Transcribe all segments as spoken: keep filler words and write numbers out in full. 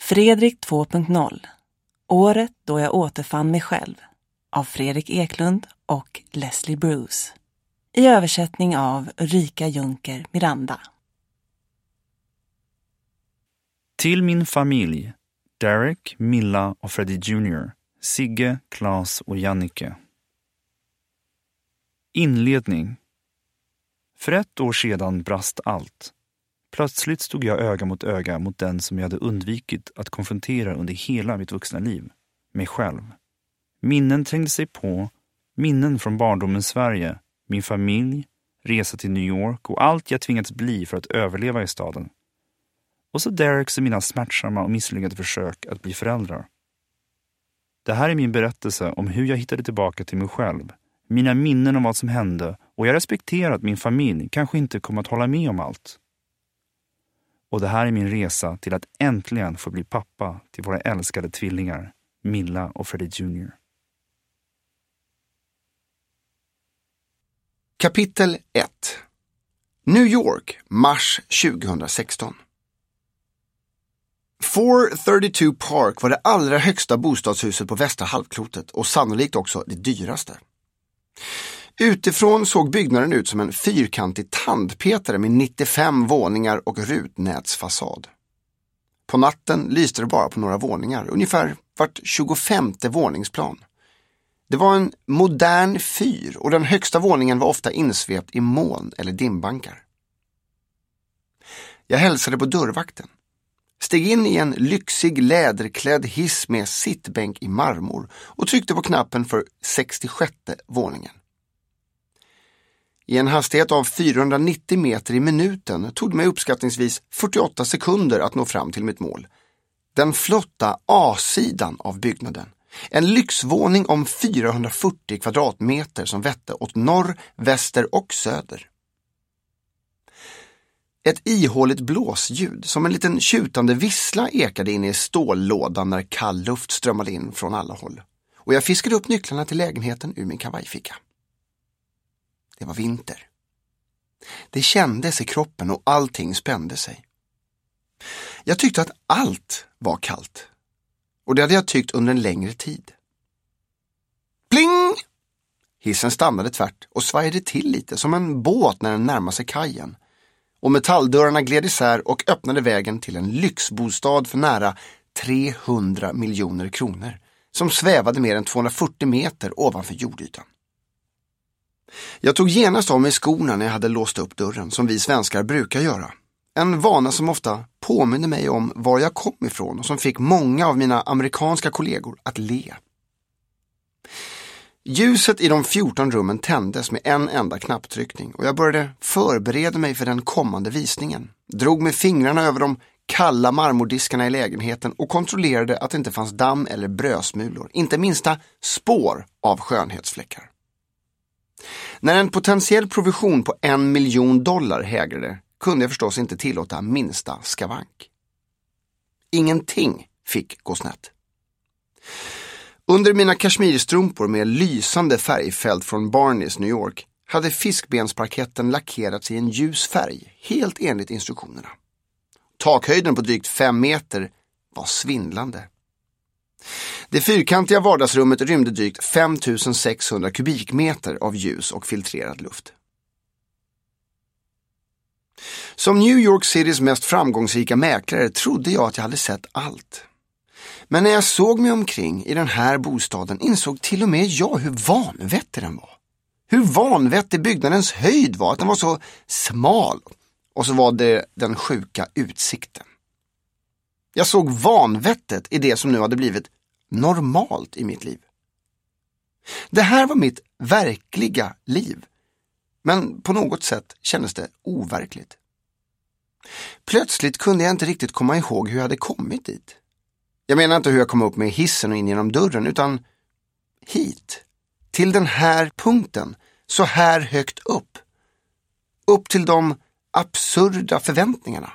Fredrik två punkt noll. Året då jag återfann mig själv. Av Fredrik Eklund och Leslie Bruce. I översättning av Ulrika Junker Miranda. Till min familj. Derek, Milla och Freddie junior Sigge, Claes och Jannike. Inledning. För ett år sedan brast allt. Plötsligt stod jag öga mot öga mot den som jag hade undvikit att konfrontera under hela mitt vuxna liv. Mig själv. Minnen trängde sig på. Minnen från barndomens Sverige. Min familj, resa till New York och allt jag tvingats bli för att överleva i staden. Och så Dereks och mina smärtsamma och misslyckade försök att bli föräldrar. Det här är min berättelse om hur jag hittade tillbaka till mig själv. Mina minnen om vad som hände, och jag respekterar att min familj kanske inte kommer att hålla med om allt. Och det här är min resa till att äntligen få bli pappa till våra älskade tvillingar, Milla och Freddie junior Kapitel ett. New York, mars tjugohundrasexton. four thirty-two Park var det allra högsta bostadshuset på västra halvklotet och sannolikt också det dyraste. Utifrån såg byggnaden ut som en fyrkantig tandpetare med nittiofem våningar och rutnätsfasad. På natten lyste det bara på några våningar, ungefär vart tjugofemte våningsplan. Det var en modern fyr och den högsta våningen var ofta insvept i moln eller dimbankar. Jag hälsade på dörrvakten. Steg in i en lyxig läderklädd hiss med sittbänk i marmor och tryckte på knappen för sextiosjätte våningen. I en hastighet av fyrahundranittio meter i minuten tog det mig uppskattningsvis fyrtioåtta sekunder att nå fram till mitt mål. Den flotta A-sidan av byggnaden. En lyxvåning om fyrahundrafyrtio kvadratmeter som vette åt norr, väster och söder. Ett ihåligt blåsljud som en liten tjutande vissla ekade in i stållådan när kall luft strömmade in från alla håll. Och jag fiskade upp nycklarna till lägenheten ur min kavajficka. Det var vinter. Det kändes i kroppen och allting spände sig. Jag tyckte att allt var kallt. Och det hade jag tyckt under en längre tid. Pling! Hissen stannade tvärt och svajade till lite som en båt när den närmar sig kajen. Och metalldörrarna gled isär och öppnade vägen till en lyxbostad för nära trehundra miljoner kronor som svävade mer än tvåhundrafyrtio meter ovanför jordytan. Jag tog genast av mig skorna när jag hade låst upp dörren som vi svenskar brukar göra. En vana som ofta påminner mig om var jag kom ifrån och som fick många av mina amerikanska kollegor att le. Ljuset i de fjorton rummen tändes med en enda knapptryckning och jag började förbereda mig för den kommande visningen. Drog med fingrarna över de kalla marmordiskarna i lägenheten och kontrollerade att det inte fanns damm eller brödsmulor, inte minsta spår av skönhetsfläckar. När en potentiell provision på en miljon dollar hägrade kunde jag förstås inte tillåta minsta skavank. Ingenting fick gå snett. Under mina kashmirstrumpor med lysande färgfält från Barneys, New York, hade fiskbensparketten lackerats i en ljus färg, helt enligt instruktionerna. Takhöjden på drygt fem meter var svindlande. Det fyrkantiga vardagsrummet rymde drygt fem tusen sexhundra kubikmeter av ljus och filtrerad luft. Som New York Citys mest framgångsrika mäklare trodde jag att jag hade sett allt. Men när jag såg mig omkring i den här bostaden insåg till och med jag hur vanvettig den var. Hur vanvettig byggnadens höjd var, att den var så smal. Och så var det den sjuka utsikten. Jag såg vanvettet i det som nu hade blivit normalt i mitt liv. Det här var mitt verkliga liv. Men på något sätt kändes det overkligt. Plötsligt kunde jag inte riktigt komma ihåg hur jag hade kommit dit. Jag menar inte hur jag kom upp med hissen och in genom dörren, utan hit. Till den här punkten. Så här högt upp. Upp till de absurda förväntningarna.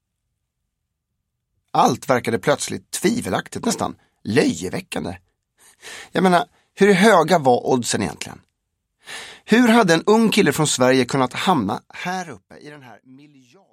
Allt verkade plötsligt tvivelaktigt, nästan löjeväckande. Jag menar, hur höga var oddsen egentligen? Hur hade en ung kille från Sverige kunnat hamna här uppe i den här miljard?